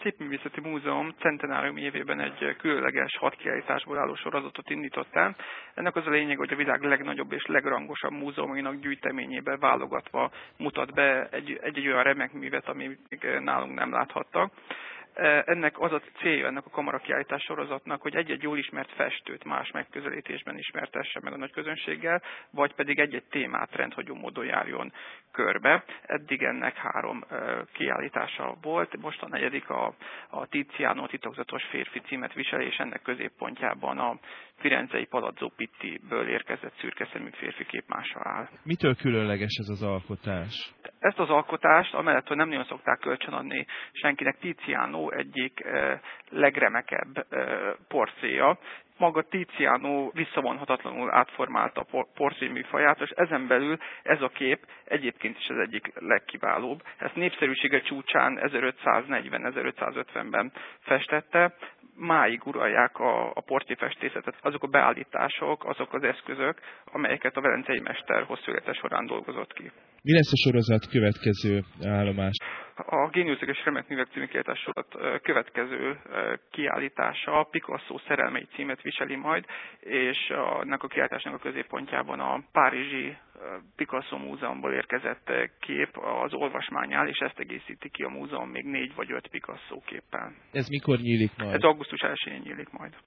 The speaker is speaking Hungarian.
Szépművészeti Múzeum centenárium évében egy különleges 6 kiállításból álló sorozatot indított el. Ennek az a lényeg, hogy a világ legnagyobb és legrangosabb múzeumainak gyűjteményébe válogatva mutat be egy olyan remek művet, ami nálunk nem láthattak. Ennek az a célja, ennek a kamarakiállítás sorozatnak, hogy egy-egy jól ismert festőt más megközelítésben ismertesse meg a nagy közönséggel, vagy pedig egy-egy témát rendhagyó módon járjon körbe. Eddig ennek 3 kiállítása volt, most a 4. a Tiziano titokzatos férfi címet viseli, és ennek középpontjában a firenzei Palazzo Pittiből érkezett szürkeszemű férfi képmása áll. Mitől különleges ez az alkotás? Ezt az alkotást, amellett, hogy nem nagyon szokták kölcsönadni senkinek, Tiziano egyik legremekebb portréja. Maga Tiziano visszavonhatatlanul átformálta a portré műfaját, és ezen belül ez a kép egyébként is az egyik legkiválóbb. Ezt népszerűsége csúcsán 1540-1550-ben festette. Máig uralják a portréfestészetet azok a beállítások, azok az eszközök, amelyeket a velencei mester hosszú élete során dolgozott ki. Mi lesz a sorozat következő állomás? A Géniuszok és remek művek című kiállítás sorozat következő kiállítása Picasso szerelmei címet viseli majd, és ennek a kiállításnak a középpontjában a párizsi Picasso múzeumból érkezett kép az olvasmányál, és ezt egészíti ki a múzeum még 4 vagy 5 Picasso képpel. Ez mikor nyílik majd? Ez augusztus 1-én nyílik majd.